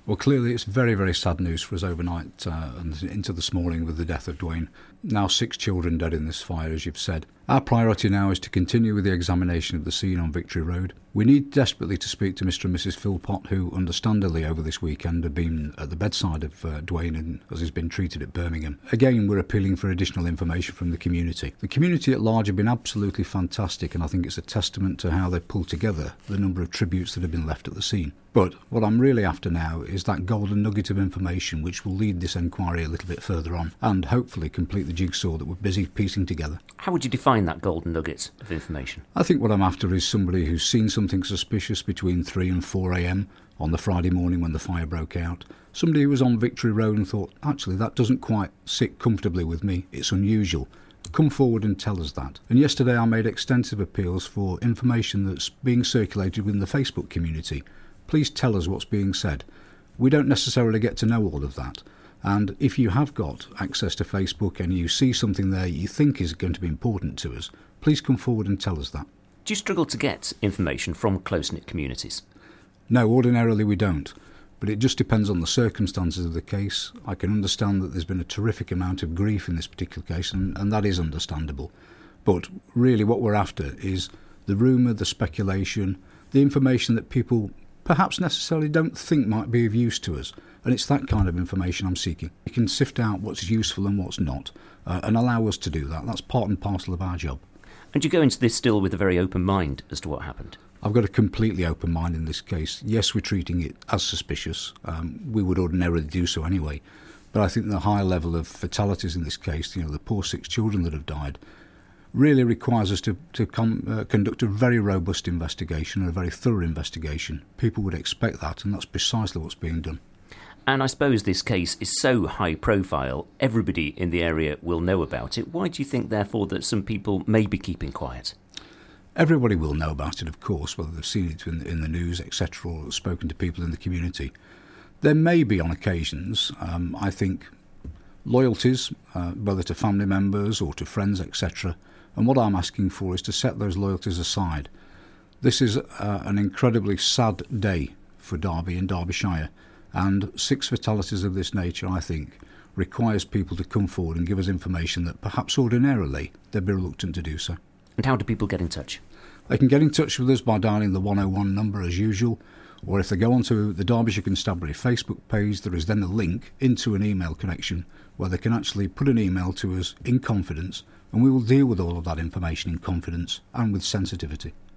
Well, clearly it's very, very sad news for us overnight and into this morning with the death of Dwayne. Now 6 children dead in this fire, as you've said. Our priority now is to continue with the examination of the scene on Victory Road. We need desperately to speak to Mr and Mrs Philpott, who understandably over this weekend have been at the bedside of Dwayne and as he's been treated at Birmingham. Again, we're appealing for additional information from the community. The community at large have been absolutely fantastic, and I think it's a testament to how they've pulled together the number of tributes that have been left at the scene. But what I'm really after now is that golden nugget of information which will lead this inquiry a little bit further on and hopefully complete the jigsaw that we're busy piecing together. How would you define that golden nugget of information? I think what I'm after is somebody who's seen something suspicious between 3 and 4 a.m. on the Friday morning when the fire broke out. Somebody who was on Victory Road and thought, actually, that doesn't quite sit comfortably with me. It's unusual. Come forward and tell us that. And yesterday I made extensive appeals for information that's being circulated within the Facebook community. Please tell us what's being said. We don't necessarily get to know all of that. And if you have got access to Facebook and you see something there you think is going to be important to us, please come forward and tell us that. Do you struggle to get information from close-knit communities? No, ordinarily we don't. But it just depends on the circumstances of the case. I can understand that there's been a terrific amount of grief in this particular case, and that is understandable. But really what we're after is the rumour, the speculation, the information that people perhaps necessarily don't think might be of use to us. And it's that kind of information I'm seeking. We can sift out what's useful and what's not, and allow us to do that. That's part and parcel of our job. And you go into this still with a very open mind as to what happened? I've got a completely open mind in this case. Yes, we're treating it as suspicious. We would ordinarily do so anyway. But I think the high level of fatalities in this case, the poor 6 children that have died, really requires us to conduct a very robust investigation and a very thorough investigation. People would expect that, and that's precisely what's being done. And I suppose this case is so high profile, everybody in the area will know about it. Why do you think, therefore, that some people may be keeping quiet? Everybody will know about it, of course, whether they've seen it in the news, etc., or spoken to people in the community. There may be, on occasions, I think, loyalties, whether to family members or to friends, etc., and what I'm asking for is to set those loyalties aside. This is an incredibly sad day for Derby and Derbyshire, and 6 fatalities of this nature, I think, requires people to come forward and give us information that perhaps ordinarily they'd be reluctant to do so. And how do people get in touch? They can get in touch with us by dialing the 101 number as usual, or if they go onto the Derbyshire Constabulary Facebook page, there is then a link into an email connection where they can actually put an email to us in confidence, and we will deal with all of that information in confidence and with sensitivity.